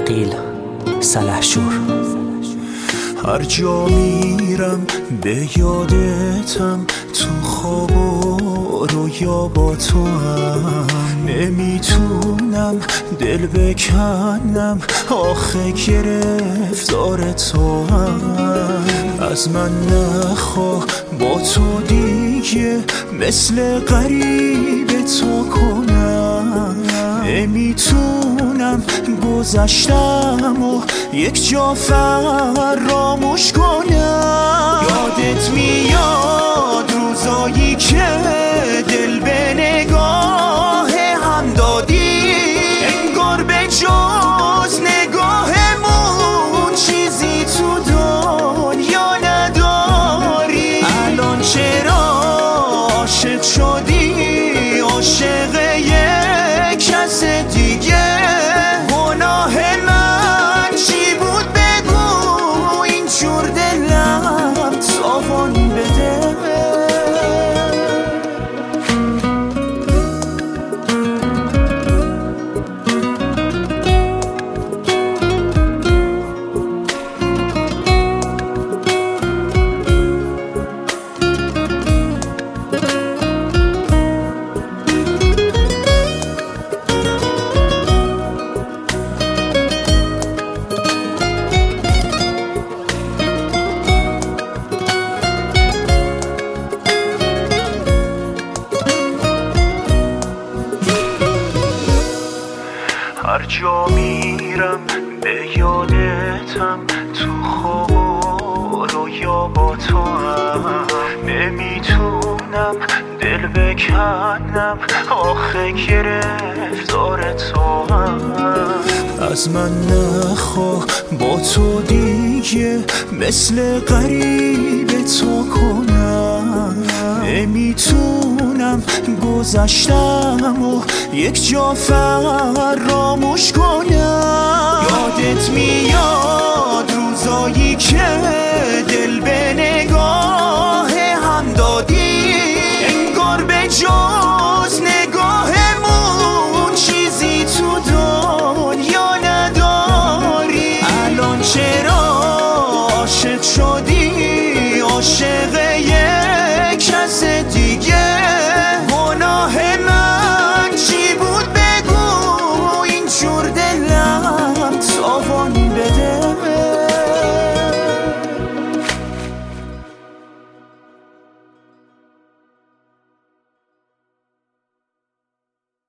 عقیل سلحشور. هر جا میرم به یادتم، تو خواب و رویا با تو هم. نمیتونم دل بکنم، آخه گرفتار تو هم. از من نخواه با تو دیگه مثل غریب تو کنم. نمیتونم گذشتم و یک جا فراموش کنم. یادت میاد روزایی که دل به نگاه هم دادی، انگار به جز نگاهمون چیزی تو دنیا نداری. الان چرا عاشق شدی، عاشق یک کس دیگه؟ گناه من چی بود بگو، اینجور دلم تاوان بده. هر جا میرم به یادتم، تو خواب و رویا با تو هم. نمیتونم دل بکنم، آخه گرفتار تو هم. از من نخواه با تو دیگه مثل غریب تو کنم. نمیتونم گذشتم و یک جا فراموش کنم. یادت میاد روزایی که دل به نگاه هم دادی، انگار به جز نگاهمون چیزی تو دنیا نداری. الان چرا عاشق شدی، عاشق